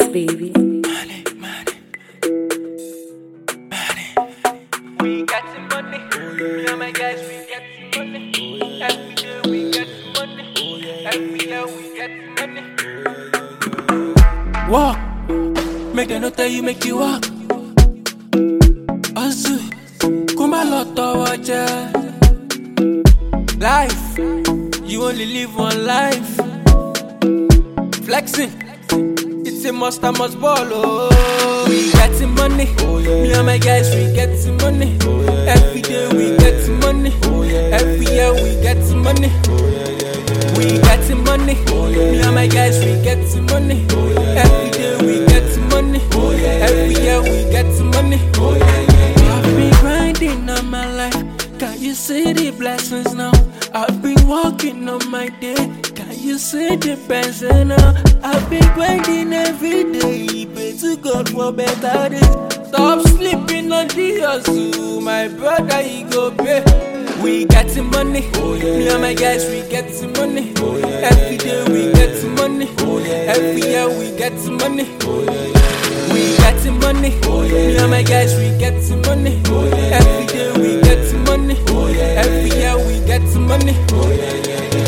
beats, baby. Money, money, money. We got some money. Me and my guys, we got some money. Every day we got some money. Every year we got some money. Walk, make them not tell you, make you walk. Azu, kuma loto waja. Life, you only live one life. Flexing, it's a must, I must ball. Oh, we got some money. Me and my guys, we get some money. Every day we get some money. Every year we get some money. We got some money. Me and my guys, we get some money. Every day we get some money. Every year we get some money. I've been grinding on my life. Can you see the blessings now? I've been walking on my day. Can you see the blessing now? I've been grinding every day. Pray to God for better days. Stop sleeping on the hustle. My brother, he go pay. We got some money. Me and my guys, we get some money. Every day we get some money. Every year we get some money. We got some money. Me and my guys, we get some money. Every day we get some money. Every year we get some money.